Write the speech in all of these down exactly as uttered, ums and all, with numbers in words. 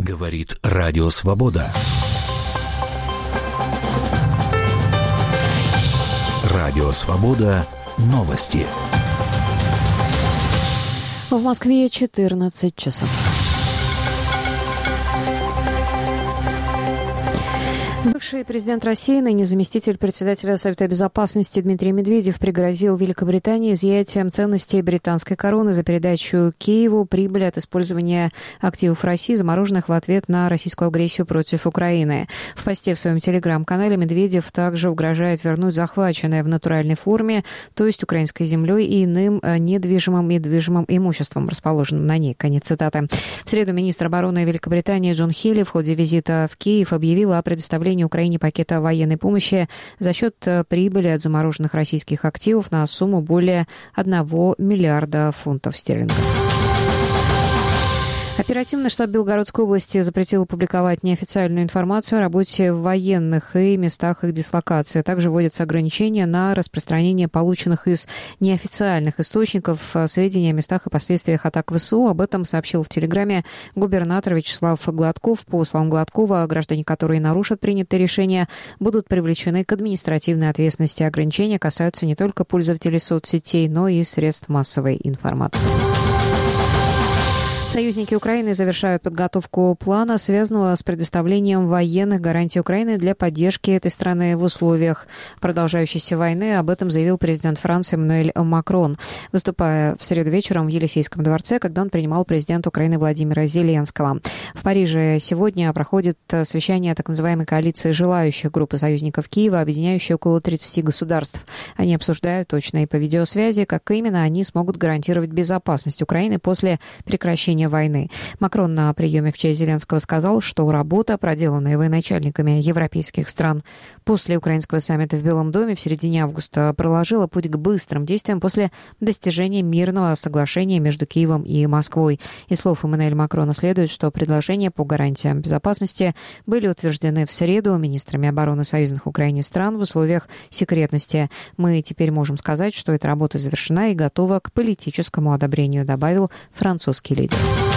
Говорит Радио Свобода. Радио Свобода. Новости. В Москве четырнадцать часов. Бывший президент России, ныне заместитель председателя Совета Безопасности Дмитрий Медведев пригрозил Великобритании изъятием ценностей британской короны за передачу Киеву прибыли от использования активов России, замороженных в ответ на российскую агрессию против Украины. В посте в своем телеграм-канале Медведев также угрожает вернуть захваченное в натуральной форме, то есть украинской землей и иным недвижимым и движимым имуществом, расположенным на ней. Конец цитаты. В среду министр обороны Великобритании Джон Хилли в ходе визита в Киев объявил о предоставлении Украине пакета военной помощи за счет прибыли от замороженных российских активов на сумму более одного миллиарда фунтов стерлингов. Оперативный штаб Белгородской области запретил публиковать неофициальную информацию о работе в военных и местах их дислокации. Также вводятся ограничения на распространение полученных из неофициальных источников сведений о местах и последствиях атак ВСУ. Об этом сообщил в Телеграме губернатор Вячеслав Гладков. По словам Гладкова, граждане, которые нарушат принятые решения, будут привлечены к административной ответственности. Ограничения касаются не только пользователей соцсетей, но и средств массовой информации. Союзники Украины завершают подготовку плана, связанного с предоставлением военных гарантий Украины для поддержки этой страны в условиях продолжающейся войны. Об этом заявил президент Франции Эммануэль Макрон, выступая в среду вечером в Елисейском дворце, когда он принимал президента Украины Владимира Зеленского. В Париже сегодня проходит совещание так называемой коалиции желающих группы союзников Киева, объединяющей около тридцати государств. Они обсуждают точно и по видеосвязи, как именно они смогут гарантировать безопасность Украины после прекращения войны. Макрон на приеме в честь Зеленского сказал, что работа, проделанная военачальниками европейских стран после украинского саммита в Белом доме в середине августа, проложила путь к быстрым действиям после достижения мирного соглашения между Киевом и Москвой. Из слов Эммануэля Макрона следует, что предложения по гарантиям безопасности были утверждены в среду министрами обороны союзных Украине стран в условиях секретности. Мы теперь можем сказать, что эта работа завершена и готова к политическому одобрению, добавил французский лидер.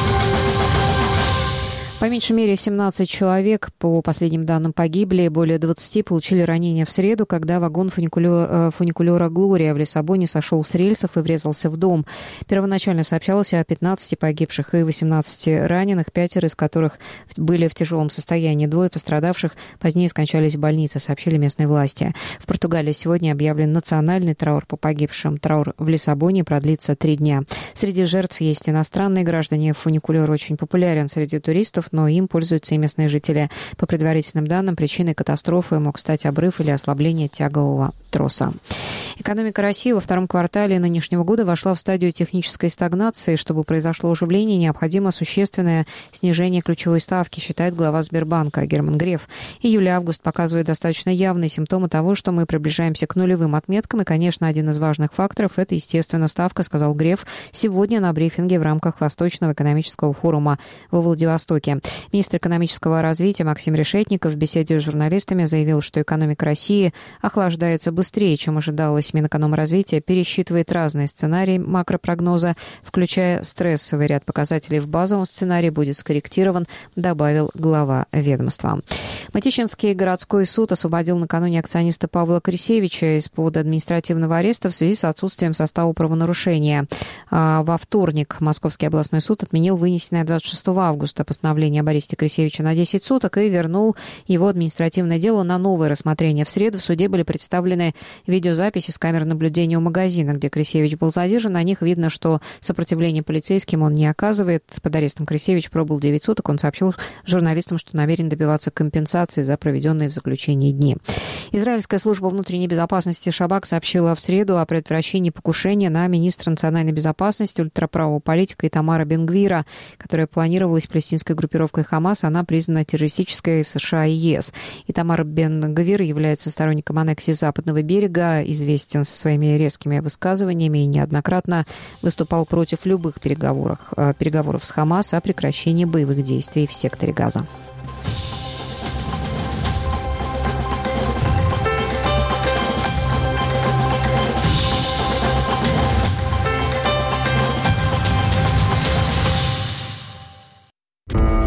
По меньшей мере семнадцать человек, по последним данным, погибли, более двадцати получили ранения в среду, когда вагон фуникулера, фуникулера «Глория» в Лиссабоне сошел с рельсов и врезался в дом. Первоначально сообщалось о пятнадцати погибших и восемнадцати раненых, пятеро из которых были в тяжелом состоянии. Двое пострадавших позднее скончались в больнице, сообщили местные власти. В Португалии сегодня объявлен национальный траур по погибшим. Траур в Лиссабоне продлится три дня. Среди жертв есть иностранные граждане. Фуникулер очень популярен среди туристов, но им пользуются и местные жители. По предварительным данным, причиной катастрофы мог стать обрыв или ослабление тягового троса. Экономика России во втором квартале нынешнего года вошла в стадию технической стагнации. Чтобы произошло оживление, необходимо существенное снижение ключевой ставки, считает глава Сбербанка Герман Греф. Июль-август показывает достаточно явные симптомы того, что мы приближаемся к нулевым отметкам. И, конечно, один из важных факторов – это, естественно, ставка, сказал Греф сегодня на брифинге в рамках Восточного экономического форума во Владивостоке. Министр экономического развития Максим Решетников в беседе с журналистами заявил, что экономика России охлаждается быстрее, чем ожидалось. Минэкономразвития пересчитывает разные сценарии макропрогноза, включая стрессовый ряд показателей. В базовом сценарии будет скорректирован, добавил глава ведомства. Мытищинский городской суд освободил накануне акциониста Павла Крисевича из-под административного ареста в связи с отсутствием состава правонарушения. А во вторник Московский областной суд отменил вынесенное двадцать шестого августа постановление об аресте Крисевича на десять суток и вернул его административное дело на новое рассмотрение. В среду в суде были представлены видеозаписи с камер наблюдения у магазина, где Крисевич был задержан. На них видно, что сопротивление полицейским он не оказывает. Под арестом Крисевич пробыл девять суток. Он сообщил журналистам, что намерен добиваться компенсации за проведенные в заключении дни. Израильская служба внутренней безопасности Шабак сообщила в среду о предотвращении покушения на министра национальной безопасности ультраправого политика Итамара Бен-Гвира, которая планировалась палестинской группировкой Хамас. Она признана террористической в США и ЕС. Итамар Бен-Гвир является сторонником аннексии Западного берега, известен со своими резкими высказываниями и неоднократно выступал против любых переговоров, переговоров с Хамас о прекращении боевых действий в секторе Газа.